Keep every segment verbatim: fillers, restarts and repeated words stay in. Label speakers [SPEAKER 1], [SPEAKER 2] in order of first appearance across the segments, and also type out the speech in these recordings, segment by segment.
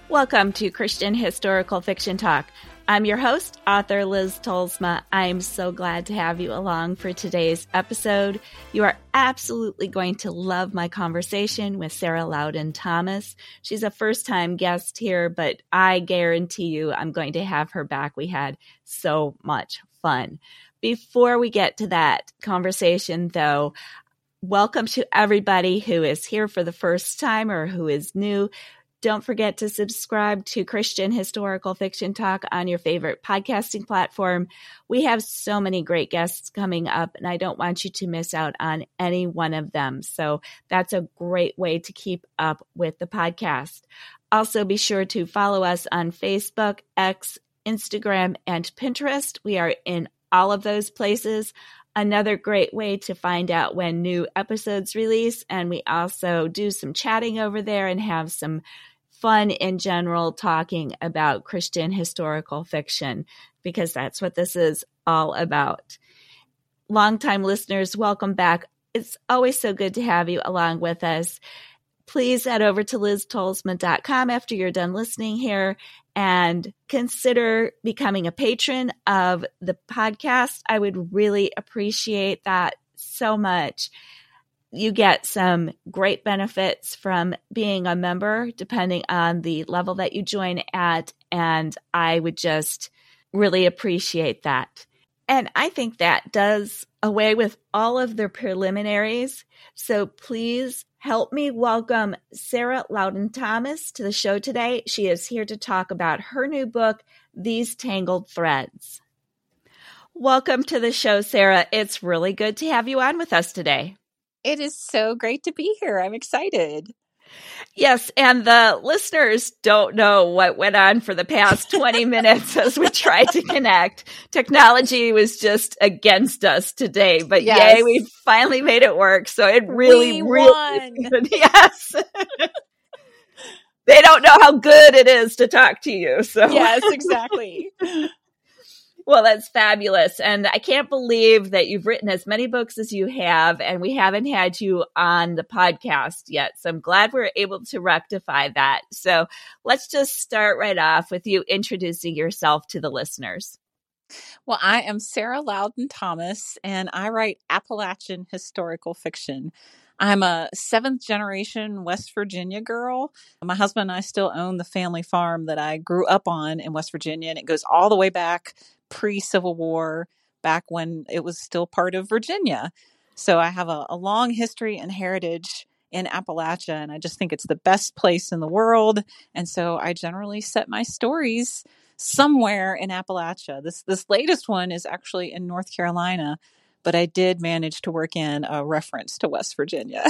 [SPEAKER 1] Welcome to Christian Historical Fiction Talk. I'm your host, author Liz Tolsma. I'm so glad to have you along for today's episode. You are absolutely going to love my conversation with Sarah Loudon Thomas. She's a first-time guest here, but I guarantee you I'm going to have her back. We had so much fun. Before we get to that conversation, though, welcome to everybody who is here for the first time or who is new. Don't forget to subscribe to Christian Historical Fiction Talk on your favorite podcasting platform. We have so many great guests coming up, and I don't want you to miss out on any one of them. So that's a great way to keep up with the podcast. Also, be sure to follow us on Facebook, X, Instagram, and Pinterest. We are in all of those places. Another great way to find out when new episodes release. And we also do some chatting over there and have some fun in general talking about Christian historical fiction, because that's what this is all about. Longtime listeners, welcome back. It's always so good to have you along with us. Please head over to liz tolsma dot com after you're done listening here and consider becoming a patron of the podcast. I would really appreciate that so much. You get some great benefits from being a member, depending on the level that you join at, and I would just really appreciate that. And I think that does away with all of the preliminaries. So please help me welcome Sarah Loudon Thomas to the show today. She is here to talk about her new book, These Tangled Threads. Welcome to the show, Sarah. It's really good to have you on with us today.
[SPEAKER 2] It is so great to be here. I'm excited.
[SPEAKER 1] Yes, and the listeners don't know what went on for the past twenty minutes as we tried to connect. Technology was just against us today, but yes. Yay, we finally made it work. So it really,
[SPEAKER 2] we
[SPEAKER 1] really,
[SPEAKER 2] won.
[SPEAKER 1] Yes. They don't know how good it is to talk to you. So
[SPEAKER 2] yes, exactly.
[SPEAKER 1] Well, that's fabulous. And I can't believe that you've written as many books as you have, and we haven't had you on the podcast yet. So I'm glad we're able to rectify that. So let's just start right off with you introducing yourself to the listeners.
[SPEAKER 2] Well, I am Sarah Loudon Thomas, and I write Appalachian historical fiction. I'm a seventh generation West Virginia girl. My husband and I still own the family farm that I grew up on in West Virginia, and it goes all the way back pre-Civil War, back when it was still part of Virginia. So I have a, a long history and heritage in Appalachia, and I just think it's the best place in the world. And so I generally set my stories somewhere in Appalachia. This this latest one is actually in North Carolina, but I did manage to work in a reference to West Virginia.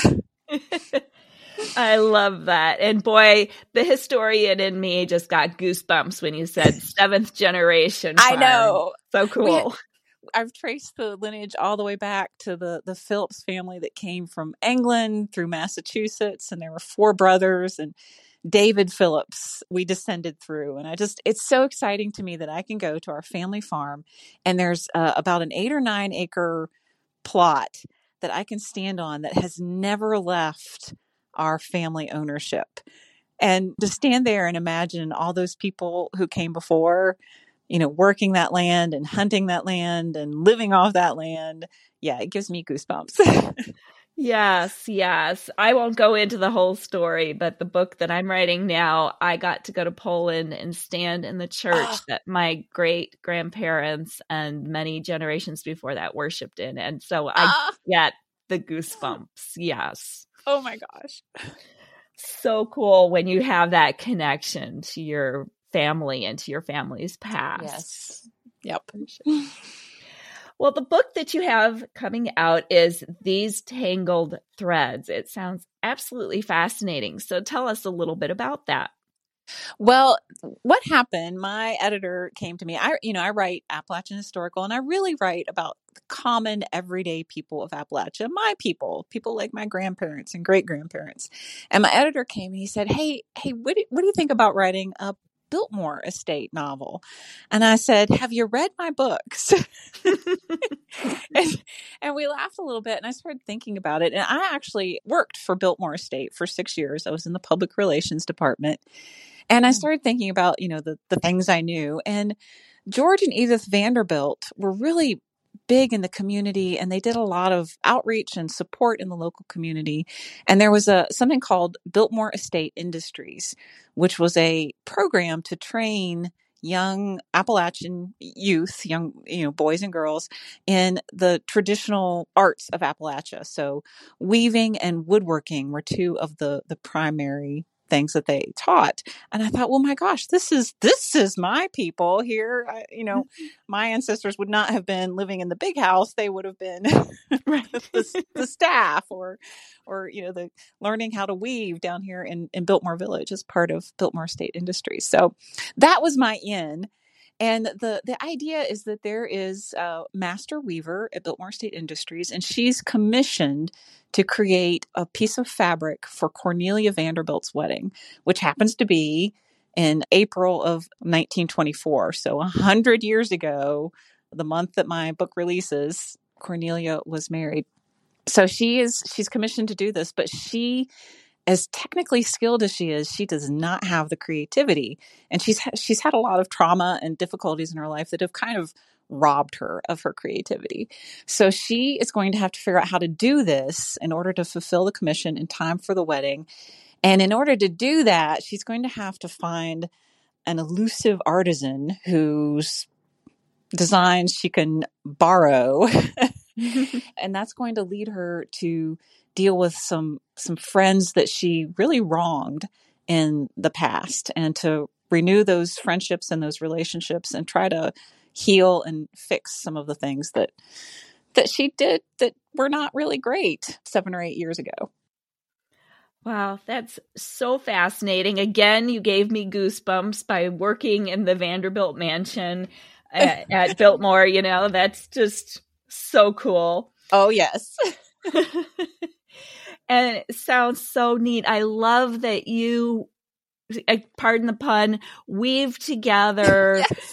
[SPEAKER 1] I love that. And boy, the historian in me just got goosebumps when you said seventh generation farm.
[SPEAKER 2] I know.
[SPEAKER 1] So cool.
[SPEAKER 2] Had, I've traced the lineage all the way back to the, the Phillips family that came from England through Massachusetts. And there were four brothers, and David Phillips we descended through. And I just, it's so exciting to me that I can go to our family farm, and there's uh, about an eight or nine acre plot that I can stand on that has never left our family ownership. And to stand there and imagine all those people who came before, you know, working that land and hunting that land and living off that land. Yeah, it gives me goosebumps.
[SPEAKER 1] Yes, yes. I won't go into the whole story, but the book that I'm writing now, I got to go to Poland and stand in the church oh. that my great grandparents and many generations before that worshipped in. And so I oh. get the goosebumps. Yes.
[SPEAKER 2] Oh my gosh.
[SPEAKER 1] So cool when you have that connection to your family and to your family's past.
[SPEAKER 2] Yes. Yep.
[SPEAKER 1] Well, the book that you have coming out is These Tangled Threads. It sounds absolutely fascinating. So tell us a little bit about that.
[SPEAKER 2] Well, what happened, my editor came to me. I, you know, I write Appalachian historical, and I really write about the common everyday people of Appalachia, my people, people like my grandparents and great grandparents. And my editor came and he said, Hey, hey, what do, what do you think about writing a Biltmore Estate novel? And I said, have you read my books? and, and we laughed a little bit, and I started thinking about it. And I actually worked for Biltmore Estate for six years. I was in the public relations department. And I started thinking about, you know, the, the things I knew. And George and Edith Vanderbilt were really big in the community, and they did a lot of outreach and support in the local community. And there was a something called Biltmore Estate Industries, which was a program to train young Appalachian youth, young, you know, boys and girls in the traditional arts of Appalachia. So weaving and woodworking were two of the, the primary things that they taught. And I thought, well, my gosh, this is, this is my people here. I, you know, my ancestors would not have been living in the big house. They would have been
[SPEAKER 1] Right.
[SPEAKER 2] the, the staff or, or, you know, the learning how to weave down here in, in Biltmore Village as part of Biltmore Estate Industries. So that was my in. And the, the idea is that there is a master weaver at Biltmore Estate Industries, and she's commissioned to create a piece of fabric for Cornelia Vanderbilt's wedding, which happens to be in April of nineteen twenty-four. So a hundred years ago, the month that my book releases, Cornelia was married. So she is, she's commissioned to do this, but she, as technically skilled as she is, she does not have the creativity. And she's she's had a lot of trauma and difficulties in her life that have kind of robbed her of her creativity. So she is going to have to figure out how to do this in order to fulfill the commission in time for the wedding. And in order to do that, she's going to have to find an elusive artisan whose designs she can borrow. And that's going to lead her to deal with some some friends that she really wronged in the past, and to renew those friendships and those relationships and try to heal and fix some of the things that that she did that were not really great seven or eight years ago.
[SPEAKER 1] Wow, that's so fascinating. Again, you gave me goosebumps by working in the Vanderbilt mansion at, at Biltmore. You know, that's just so cool.
[SPEAKER 2] Oh, yes.
[SPEAKER 1] And it sounds so neat. I love that you, pardon the pun, weave together
[SPEAKER 2] Yes.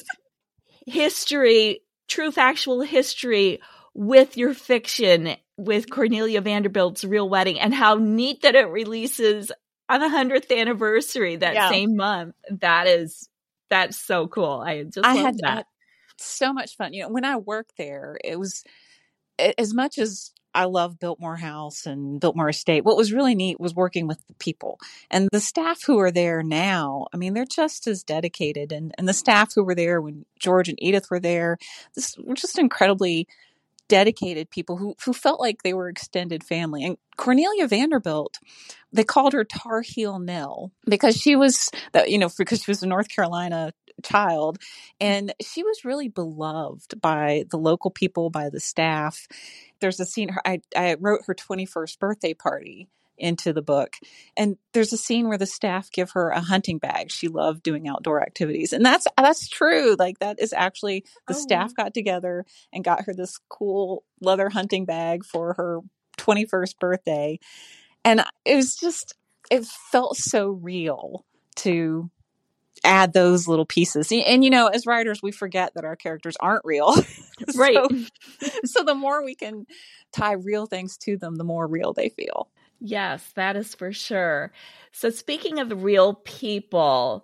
[SPEAKER 1] history, true factual history with your fiction, with Cornelia Vanderbilt's real wedding, and how neat that it releases on the hundredth anniversary that
[SPEAKER 2] Yeah.
[SPEAKER 1] same month. That is, that's so cool. I just
[SPEAKER 2] I
[SPEAKER 1] love
[SPEAKER 2] had, I
[SPEAKER 1] that.
[SPEAKER 2] had so much fun. You know, when I worked there, it was, as much as I love Biltmore House and Biltmore Estate, what was really neat was working with the people and the staff who are there now. I mean, they're just as dedicated, and, and the staff who were there when George and Edith were there, this were just incredibly dedicated people who, who felt like they were extended family. And Cornelia Vanderbilt, they called her Tar Heel Nell because she was, you know, because she was a North Carolina child, and she was really beloved by the local people, by the staff. There's a scene, I, I wrote her twenty-first birthday party into the book, and there's a scene where the staff give her a hunting bag. She loved doing outdoor activities, and that's that's true. Like, that is actually, the
[SPEAKER 1] Oh,
[SPEAKER 2] staff got together and got her this cool leather hunting bag for her twenty-first birthday, and it was just, it felt so real to add those little pieces. And, and, you know, as writers, we forget that our characters aren't real.
[SPEAKER 1] right.
[SPEAKER 2] so, so the more we can tie real things to them, the more real they feel.
[SPEAKER 1] Yes, that is for sure. So speaking of real people,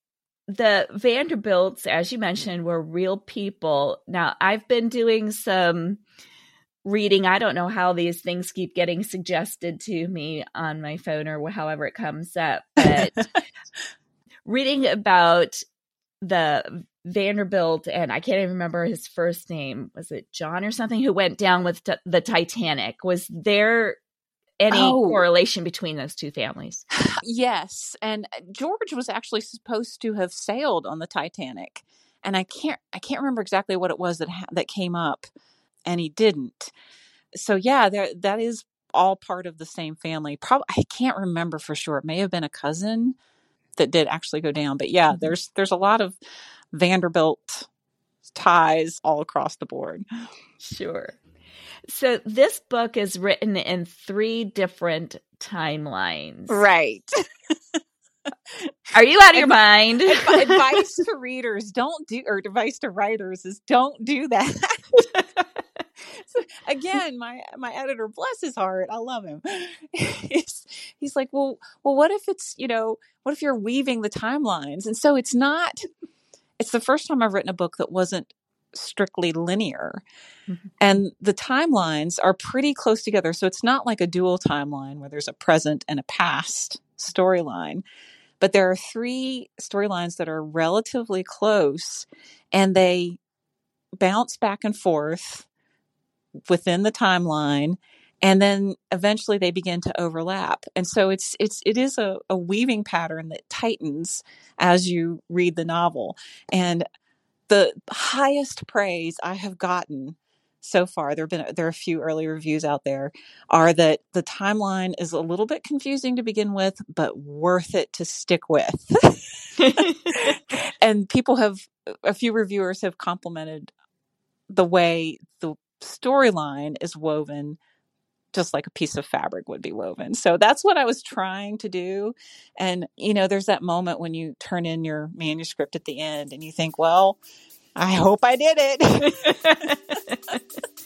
[SPEAKER 1] the Vanderbilts, as you mentioned, were real people. Now, I've been doing some reading. I don't know how these things keep getting suggested to me on my phone or however it comes up, but reading about the Vanderbilt, and I can't even remember his first name. Was it John or something, who went down with t- the Titanic? Was there any
[SPEAKER 2] Oh.
[SPEAKER 1] correlation between those two families?
[SPEAKER 2] Yes. And George was actually supposed to have sailed on the Titanic. And I can't, I can't remember exactly what it was that, ha- that came up, and he didn't. So yeah, there, that is all part of the same family. Probably, I can't remember for sure. It may have been a cousin that did actually go down, but yeah,
[SPEAKER 1] Mhm.
[SPEAKER 2] there's, there's a lot of Vanderbilt ties all across the board.
[SPEAKER 1] Sure. So this book is written in three different timelines.
[SPEAKER 2] Right.
[SPEAKER 1] Are you out of your mind?
[SPEAKER 2] Adv- advice to readers, don't do, or advice to writers is don't do that. So, again, my, my editor, bless his heart, I love him. He's, he's like, well, well, what if it's, you know, what if you're weaving the timelines? And so it's not, it's the first time I've written a book that wasn't strictly linear. Mm-hmm. And the timelines are pretty close together. So it's not like a dual timeline where there's a present and a past storyline. But there are three storylines that are relatively close, and they bounce back and forth within the timeline, and then eventually they begin to overlap. And so it's it's it is a, a weaving pattern that tightens as you read the novel. And the highest praise I have gotten so far, there have been there are a few early reviews out there, are that the timeline is a little bit confusing to begin with, but worth it to stick with. And people have, a few reviewers have complimented the way the storyline is woven, just like a piece of fabric would be woven. So that's what I was trying to do. And, you know, there's that moment when you turn in your manuscript at the end and you think, well, I hope I did it.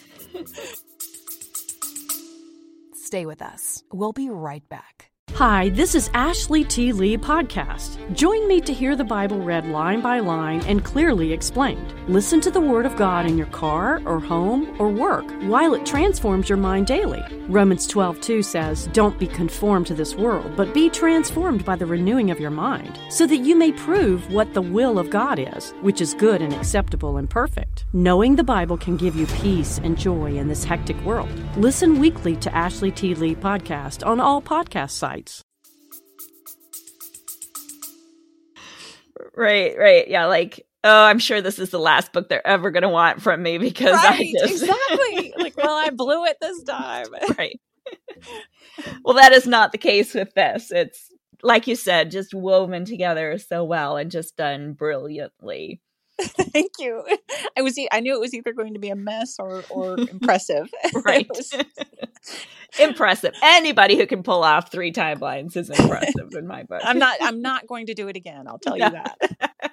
[SPEAKER 3] Stay with us. We'll be right back.
[SPEAKER 4] Hi, this is Ashley T. Lee Podcast. Join me to hear the Bible read line by line and clearly explained. Listen to the Word of God in your car or home or work while it transforms your mind daily. Romans twelve two says, "Don't be conformed to this world, but be transformed by the renewing of your mind, so that you may prove what the will of God is, which is good and acceptable and perfect." Knowing the Bible can give you peace and joy in this hectic world. Listen weekly to Ashley T. Lee Podcast on all podcast sites.
[SPEAKER 1] Right, right. Yeah, like, oh, I'm sure this is the last book they're ever going to want from me because
[SPEAKER 2] right,
[SPEAKER 1] I just...
[SPEAKER 2] exactly. Like, well, I blew it this time.
[SPEAKER 1] Right. Well, that is not the case with this. It's, like you said, just woven together so well and just done brilliantly.
[SPEAKER 2] Thank you. I was, I knew it was either going to be a mess or, or impressive.
[SPEAKER 1] Right. was... Impressive. Anybody who can pull off three timelines is impressive in my book.
[SPEAKER 2] I'm not, I'm not going to do it again. I'll tell no. you that.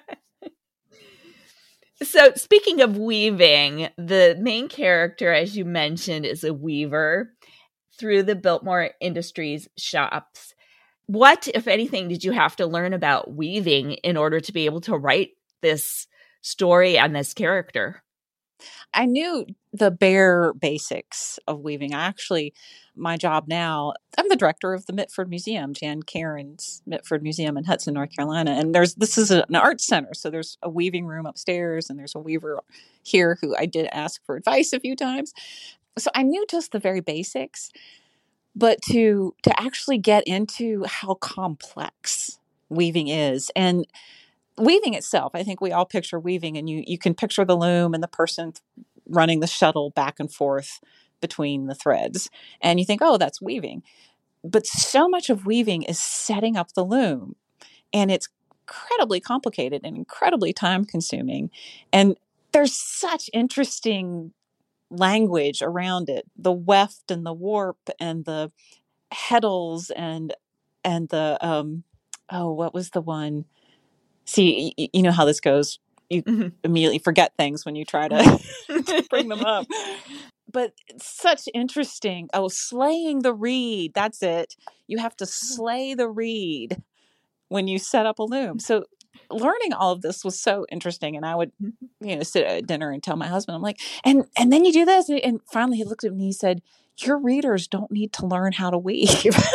[SPEAKER 1] So speaking of weaving, the main character, as you mentioned, is a weaver through the Biltmore Industries shops. What, if anything, did you have to learn about weaving in order to be able to write this story and this character?
[SPEAKER 2] I knew the bare basics of weaving. I actually, my job now, I'm the director of the Mitford Museum, Jan Karen's Mitford Museum in Hudson, North Carolina. And there's this is a, an art center. So there's a weaving room upstairs and there's a weaver here who I did ask for advice a few times. So I knew just the very basics. But to to actually get into how complex weaving is, and weaving itself, I think we all picture weaving, and you you can picture the loom and the person running the shuttle back and forth between the threads. And you think, oh, that's weaving. But so much of weaving is setting up the loom. And it's incredibly complicated and incredibly time consuming. And there's such interesting language around it. The weft and the warp and the heddles and and the, um, oh, what was the one? See, you, you know how this goes. You mm-hmm. immediately forget things when you try to, to bring them up. But it's such interesting. Oh, slaying the reed. That's it. You have to slay the reed when you set up a loom. So learning all of this was so interesting. And I would, you know, sit at dinner and tell my husband, I'm like, and, and then you do this. And finally he looked at me and he said, your readers don't need to learn how to weave.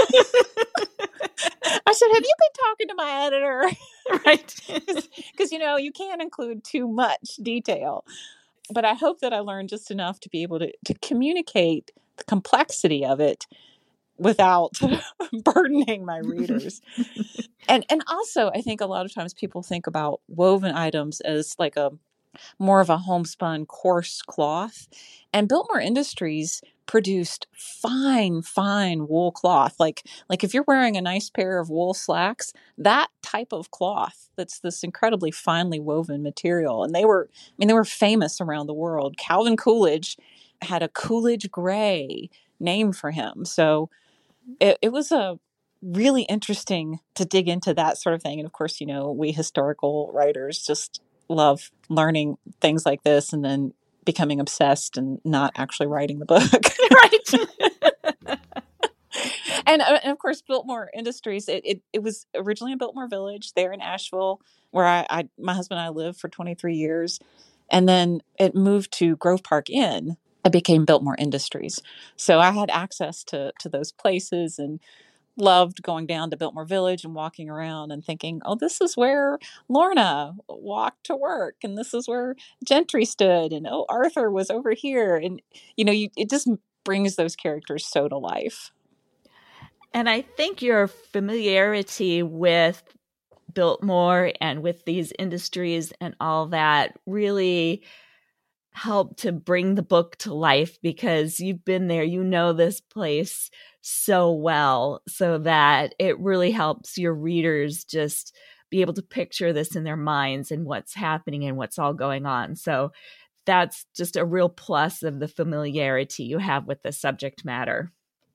[SPEAKER 2] I said, have you been talking to my editor? Right. Because, you know, you can't include too much detail. But I hope that I learned just enough to be able to, to communicate the complexity of it without burdening my readers. and and also, I think a lot of times people think about woven items as like a more of a homespun coarse cloth. And Biltmore Industries produced fine, fine wool cloth. Like, like if you're wearing a nice pair of wool slacks, that type of cloth that's this incredibly finely woven material. And they were, I mean, they were famous around the world. Calvin Coolidge had a Coolidge Gray named for him. So it, it was a really interesting to dig into that sort of thing. And of course, you know, we historical writers just love learning things like this and then becoming obsessed and not actually writing the book.
[SPEAKER 1] Right.
[SPEAKER 2] And, uh, and of course, Biltmore Industries, it, it, it was originally in Biltmore Village there in Asheville, where I, I my husband and I lived for twenty-three years. And then it moved to Grove Park Inn. It became Biltmore Industries. So I had access to, to those places and loved going down to Biltmore Village and walking around and thinking, oh, this is where Lorna walked to work. And this is where Gentry stood. And, oh, Arthur was over here. And, you know, you, it just brings those characters so to life.
[SPEAKER 1] And I think your familiarity with Biltmore and with these industries and all that really helped to bring the book to life, because you've been there, you know this place so well, so that it really helps your readers just be able to picture this in their minds and what's happening and what's all going on. So that's just a real plus of the familiarity you have with the subject matter.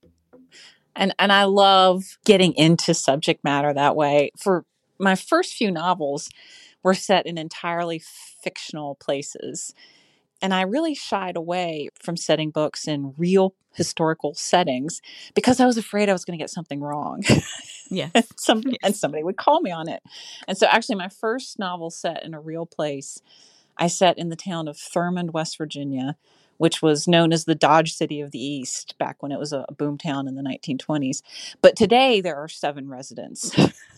[SPEAKER 2] And and I love getting into subject matter that way. For my first few novels were set in entirely fictional places. And I really shied away from setting books in real historical settings because I was afraid I was going to get something wrong.
[SPEAKER 1] Yes.
[SPEAKER 2] Some,
[SPEAKER 1] yes.
[SPEAKER 2] And somebody would call me on it. And so actually my first novel set in a real place, I set in the town of Thurmond, West Virginia, which was known as the Dodge City of the East back when it was a boom town in the nineteen twenties. But today there are seven residents.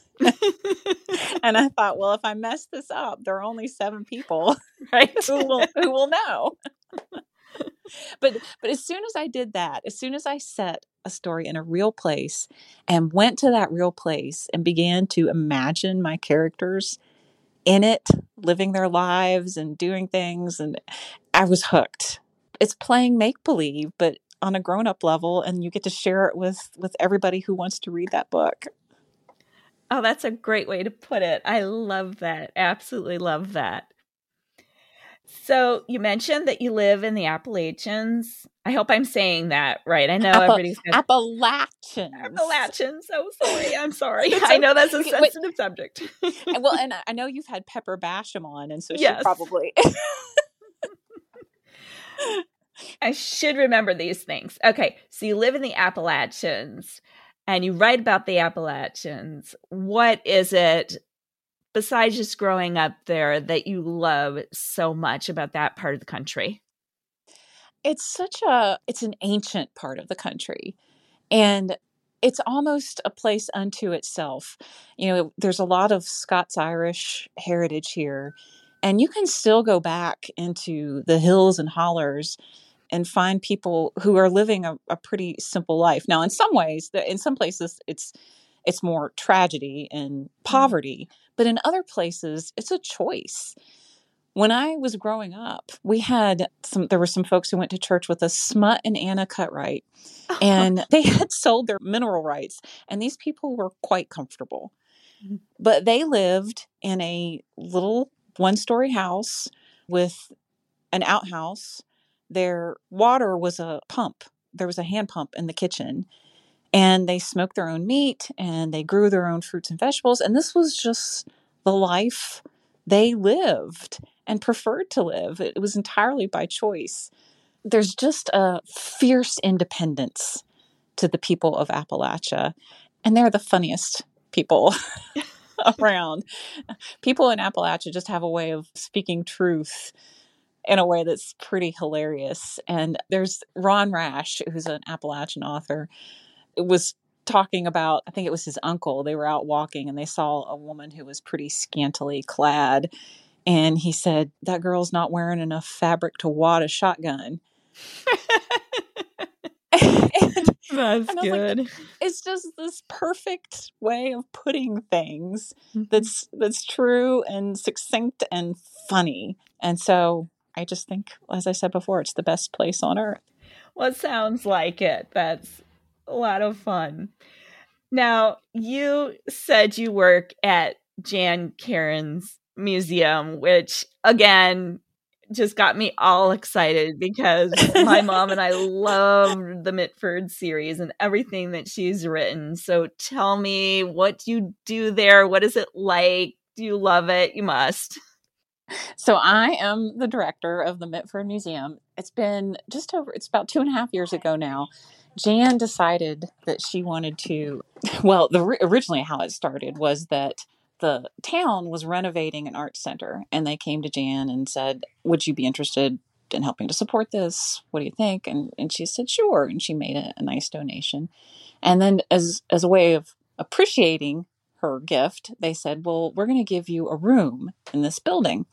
[SPEAKER 2] And I thought, well, if I mess this up, there are only seven people,
[SPEAKER 1] right,
[SPEAKER 2] who will who will know. but but as soon as I did that, as soon as I set a story in a real place and went to that real place and began to imagine my characters in it, living their lives and doing things, and I was hooked. It's playing make-believe, but on a grown-up level, and you get to share it with with everybody who wants to read that book.
[SPEAKER 1] Oh, that's a great way to put it. I love that. Absolutely love that. So you mentioned that you live in the Appalachians. I hope I'm saying that right. I know
[SPEAKER 2] Appa-
[SPEAKER 1] everybody's got
[SPEAKER 2] Appalachians.
[SPEAKER 1] Appalachians. So sorry. I'm sorry.
[SPEAKER 2] It's
[SPEAKER 1] I know
[SPEAKER 2] okay.
[SPEAKER 1] that's a
[SPEAKER 2] Okay,
[SPEAKER 1] sensitive
[SPEAKER 2] wait.
[SPEAKER 1] subject.
[SPEAKER 2] Well, and I know you've had Pepper Basham on, and so
[SPEAKER 1] Yes.
[SPEAKER 2] she probably...
[SPEAKER 1] I should remember these things. Okay, so you live in the Appalachians and you write about the Appalachians. What is it, besides just growing up there, that you love so much about that part of the country?
[SPEAKER 2] It's such a, it's an ancient part of the country. And it's almost a place unto itself. You know, there's a lot of Scots-Irish heritage here. And you can still go back into the hills and hollers and find people who are living a, a pretty simple life. Now, in some ways, in some places, it's it's more tragedy and poverty. But in other places, it's a choice. When I was growing up, we had some, there were some folks who went to church with us, Smut and Anna Cutright, and they had sold their mineral rights. And these people were quite comfortable. But they lived in a little one-story house with an outhouse. Their water was a pump. There was a hand pump in the kitchen. And they smoked their own meat and they grew their own fruits and vegetables. And this was just the life they lived and preferred to live. It was entirely by choice. There's just a fierce independence to the people of Appalachia. And they're the funniest people around. People in Appalachia just have a way of speaking truth in a way that's pretty hilarious. And there's Ron Rash, who's an Appalachian author, was talking about, I think it was his uncle. They were out walking and they saw a woman who was pretty scantily clad. And he said, that girl's not wearing enough fabric to wad a shotgun. and,
[SPEAKER 1] That's
[SPEAKER 2] and
[SPEAKER 1] good.
[SPEAKER 2] Like, it's just this perfect way of putting things that's that's true and succinct and funny. And so I just think, as I said before, it's the best place on earth.
[SPEAKER 1] Well, it sounds like it. That's a lot of fun. Now, you said you work at Jan Karon's museum, which, again, just got me all excited because my mom and I love the Mitford series and everything that she's written. So tell me, what do you do there? What is it like? Do you love it? You must.
[SPEAKER 2] So I am the director of the Mitford Museum. it's been just over, it's about two and a half years ago now. Jan decided that she wanted to, well, the originally how it started was that the town was renovating an art center, and they came to Jan and said, would you be interested in helping to support this? What do you think? And and she said, sure. And she made a, a nice donation. And then as, as a way of appreciating her gift, they said, well, we're going to give you a room in this building.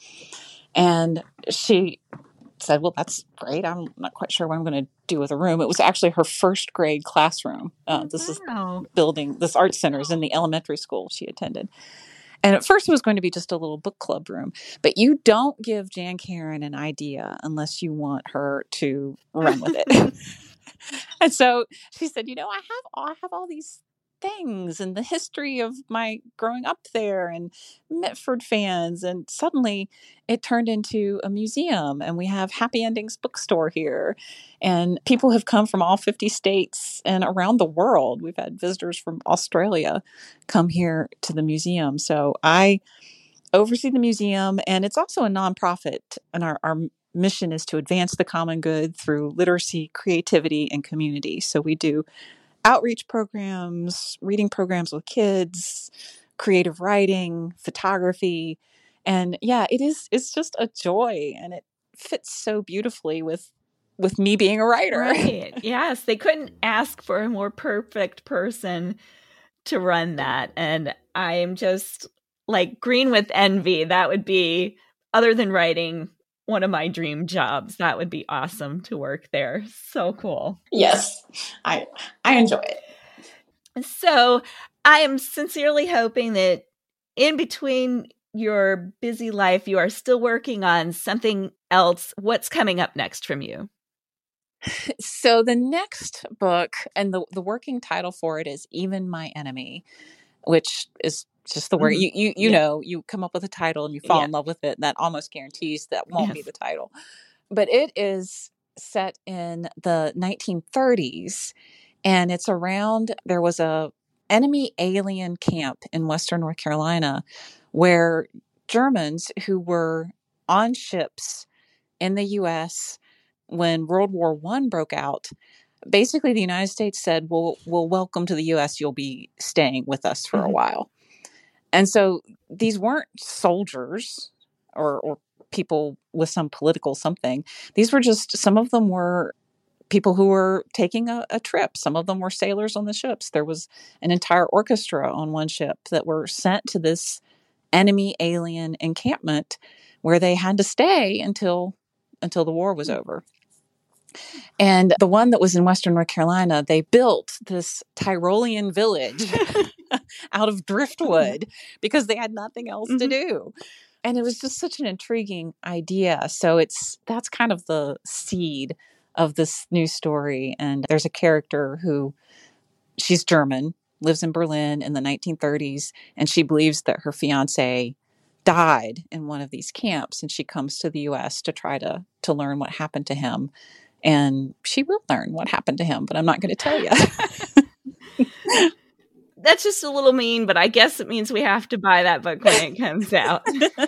[SPEAKER 2] And she said, well, that's great. I'm not quite sure what I'm going to do with a room. It was actually her first grade classroom. Uh, this
[SPEAKER 1] Wow.
[SPEAKER 2] is building, this art center is in the elementary school she attended. And at first it was going to be just a little book club room, but you don't give Jan Karen an idea unless you want her to run with it. And so she said, you know, I have, I have all these things and the history of my growing up there and Mitford fans. And suddenly it turned into a museum, and we have Happy Endings bookstore here. And people have come from all fifty states and around the world. We've had visitors from Australia come here to the museum. So I oversee the museum, and it's also a nonprofit. And our, our mission is to advance the common good through literacy, creativity, and community. So we do outreach programs, reading programs with kids, creative writing, photography. And yeah, it is, it's just a joy, and it fits so beautifully with, with me being a writer.
[SPEAKER 1] Right. Yes. They couldn't ask for a more perfect person to run that. And I am just like green with envy. That would be, other than writing, one of my dream jobs. That would be awesome to work there. So cool.
[SPEAKER 2] Yes, I I enjoy it.
[SPEAKER 1] So I am sincerely hoping that in between your busy life, you are still working on something else. What's coming up next from you?
[SPEAKER 2] So the next book, and the, the working title for it is Even My Enemy, which is just the word. Mm-hmm. You you you yeah. know, you come up with a title and you fall yeah. in love with it, and that almost guarantees that won't yes. be the title. But it is set in the nineteen thirties, and it's around, there was a enemy alien camp in Western North Carolina where Germans who were on ships in the U S when World War One broke out, basically the United States said, well, we'll welcome to the U S. You'll be staying with us for mm-hmm. a while. And so these weren't soldiers or, or people with some political something. These were just, some of them were people who were taking a, a trip. Some of them were sailors on the ships. There was an entire orchestra on one ship that were sent to this enemy alien encampment where they had to stay until until the war was over. And the one that was in Western North Carolina, they built this Tyrolean village out of driftwood because they had nothing else mm-hmm. to do. And it was just such an intriguing idea. So it's, that's kind of the seed of this new story. And there's a character who, she's German, lives in Berlin in the nineteen thirties, and she believes that her fiance died in one of these camps, and she comes to the U S to try to to learn what happened to him. And she will learn what happened to him, but I'm not going to tell you.
[SPEAKER 1] That's just a little mean, but I guess it means we have to buy that book when it comes out.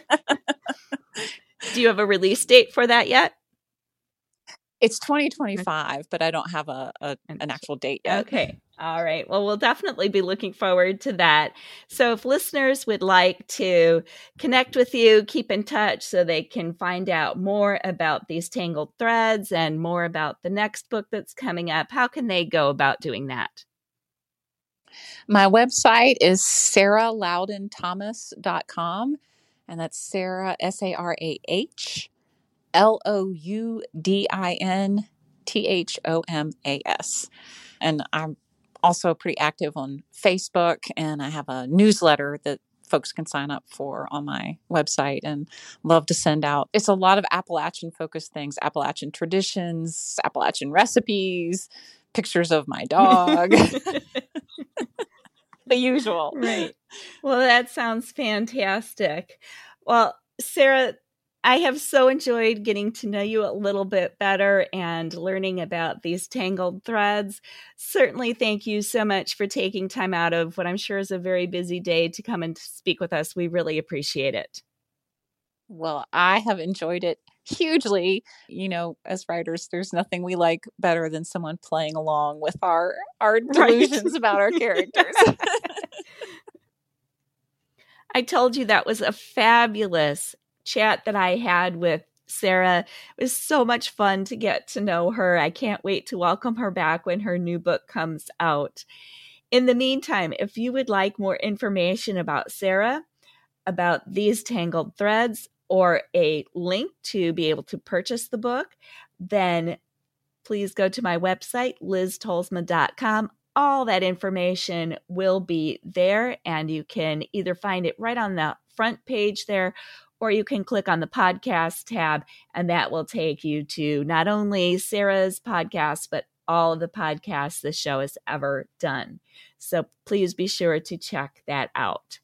[SPEAKER 1] Do you have a release date for that yet?
[SPEAKER 2] It's twenty twenty-five, but I don't have a, a an actual date yet.
[SPEAKER 1] Okay. All right. Well, we'll definitely be looking forward to that. So if listeners would like to connect with you, keep in touch so they can find out more about these Tangled Threads and more about the next book that's coming up, how can they go about doing that?
[SPEAKER 2] My website is sarah loudon thomas dot com, and that's Sarah, S A R A H, L O U D I N T H O M A S. And I'm also pretty active on Facebook, and I have a newsletter that folks can sign up for on my website and love to send out. It's a lot of Appalachian focused things, Appalachian traditions, Appalachian recipes, pictures of my dog, the usual.
[SPEAKER 1] Right. Well, that sounds fantastic. Well, Sarah, I have so enjoyed getting to know you a little bit better and learning about these Tangled Threads. Certainly, thank you so much for taking time out of what I'm sure is a very busy day to come and speak with us. We really appreciate it.
[SPEAKER 2] Well, I have enjoyed it Hugely. You know, as writers, there's nothing we like better than someone playing along with our our delusions right. about our characters.
[SPEAKER 1] I told you that was a fabulous chat that I had with Sarah. It was so much fun to get to know her. I can't wait to welcome her back when her new book comes out. In the meantime, if you would like more information about Sarah, about These Tangled Threads, or a link to be able to purchase the book, then please go to my website, liz tolsma dot com. All that information will be there, and you can either find it right on the front page there, or you can click on the podcast tab, and that will take you to not only Sarah's podcast, but all of the podcasts the show has ever done. So please be sure to check that out.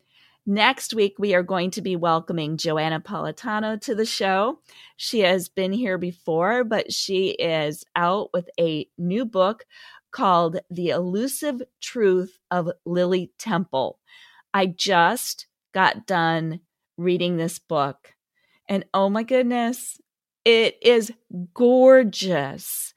[SPEAKER 1] Next week, we are going to be welcoming Joanna Politano to the show. She has been here before, but she is out with a new book called The Elusive Truth of Lily Temple. I just got done reading this book, and oh my goodness, it is gorgeous.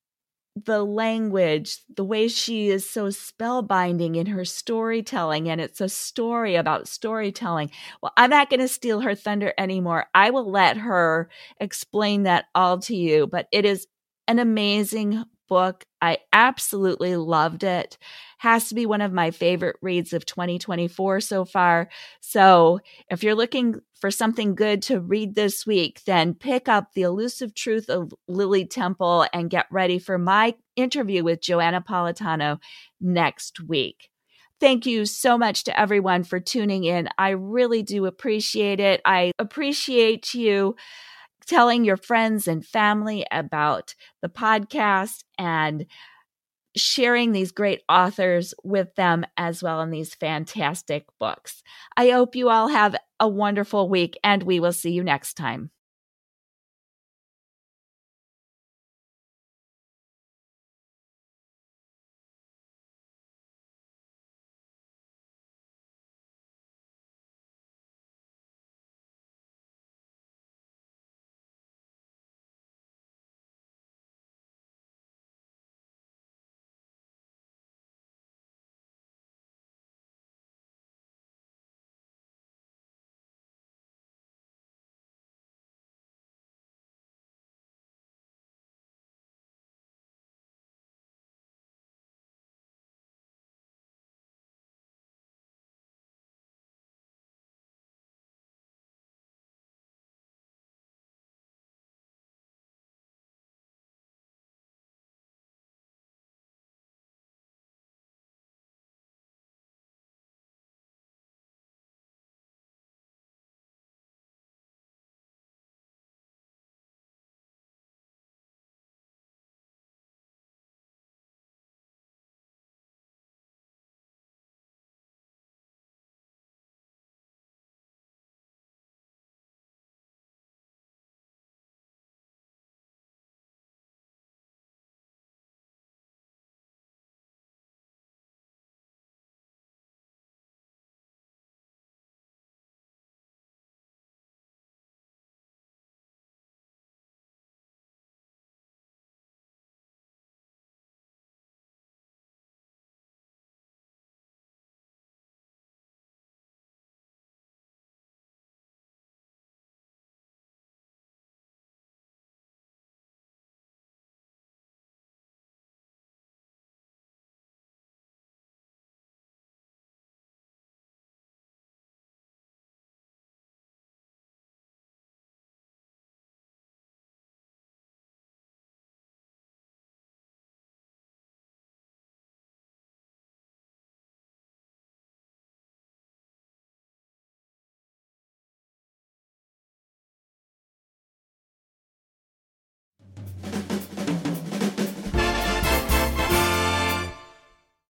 [SPEAKER 1] The language, the way she is so spellbinding in her storytelling, and it's a story about storytelling. Well, I'm not going to steal her thunder anymore. I will let her explain that all to you, but it is an amazing book. I absolutely loved it. Has to be one of my favorite reads of twenty twenty-four so far. So if you're looking for something good to read this week, then pick up The Elusive Truth of Lily Temple and get ready for my interview with Joanna Politano next week. Thank you so much to everyone for tuning in. I really do appreciate it. I appreciate you telling your friends and family about the podcast and sharing these great authors with them as well in these fantastic books. I hope you all have a wonderful week, and we will see you next time.